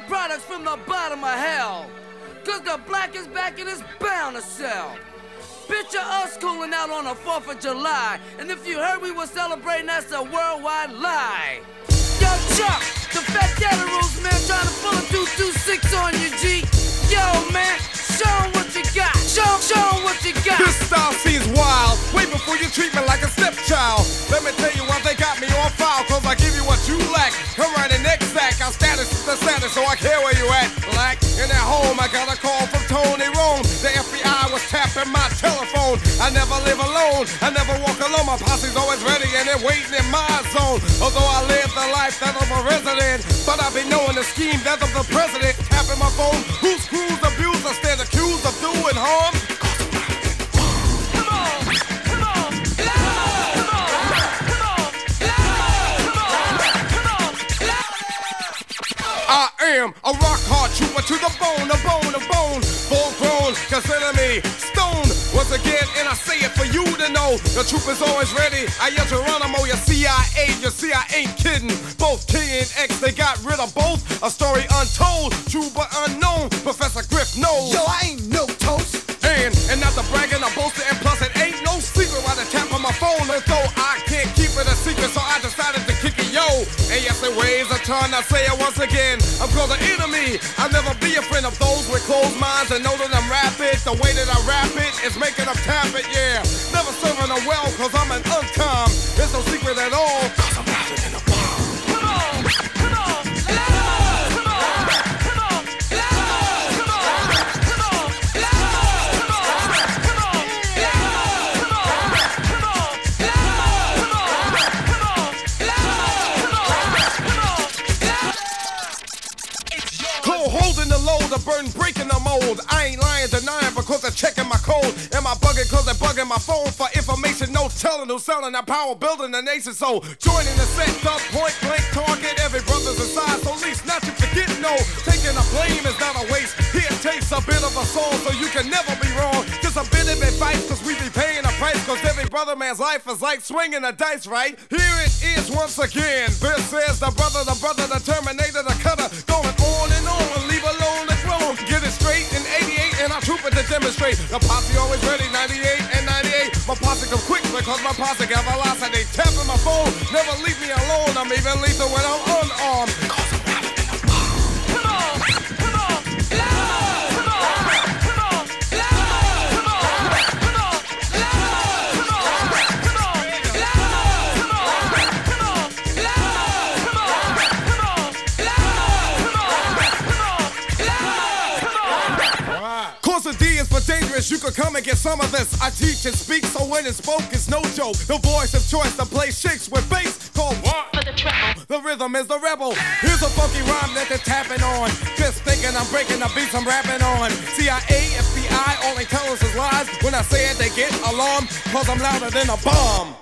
the products from the bottom of hell. Cause the black is back and it's bound to sell. Picture us cooling out on the 4th of July. And if you heard we were celebrating, that's a worldwide lie. Yo, Chuck, the Fat Daddy rules, man, trying to pull a 226 on you, G. Yo, man, show 'em what you got. Show 'em what you got. This style seems wild. Way before you treat me like a stepchild. Let me tell you why they got me on file. Cause I give you what you lack. Come right in next sack. Our status is the status, so I care where you at, black. In at home, I got a call from Tony Rome. The FBI was tapping my telephone. I never live alone. I never walk alone. My posse's always ready and they're waiting in my zone. Although I live the life that of a resident, but I be knowing the scheme that of the president. Tapping my phone. Whose crews abuse? I stand accused of doing harm. I am a rock hard trooper to the bone, a bone, a bone. Full grown, consider me stone. Once again, and I say it for you to know. The troop is always ready. I yell Geronimo, your CIA, you see I ain't kidding. Both King and X, they got rid of both. A story untold, true but unknown. Professor Griff knows. Yo, I ain't no toast. And not the bragging, I'm boasting, and plus it ain't no secret why the tap on my phone. Although I can't keep it a secret, so I decided to kick it, yo. And yes, it weighs a ton, I say it once again. I'm called an enemy. I'll never be a friend of those with closed minds and know that I'm rapid. The way that I rap it is making them tap it, yeah. Never serving them well, cause I'm an uncom. It's no secret at all, cause I'm rapping in a bomb. Come on, come on, come on, come on, come on, come on, come on, holding the load, the burden breaking the mold. I ain't lying, denying because they're checking my code. Am I bugging cause they're bugging my phone for information? No telling who's selling that power, building the nation. So joining the set, the point blank target. Every brother's inside, so least not to forget. No, taking the blame is not a waste. Here takes a bit of a soul, so you can never be wrong. Just a bit of advice, cause we be paying a price. Cause every brother man's life is like swinging a dice, right? Here it is once again. This is the brother, the Terminator, the cutter. Going on and on, leave alone the throne. Get it straight in 88 and I troop it to demonstrate. The posse always ready, 98 and 98. My posse come quick because my posse got velocity. Tapping my phone, never leave me alone. I'm even lethal when I'm unarmed. Cause I'm rapping in a bomb. Come on, come on, come on, come on, come on, come on, Cause the D is for dangerous, you could come and get some of this. I teach and speak, so when it's spoke, it's no joke. The voice of choice to play shakes with bass called what? For the treble. The rhythm is the rebel. Here's a funky rhyme that they're tapping on. Just thinking I'm breaking the beats I'm rapping on. CIA, FBI, all they tell us is lies. When I say it, they get alarmed, cause I'm louder than a bomb.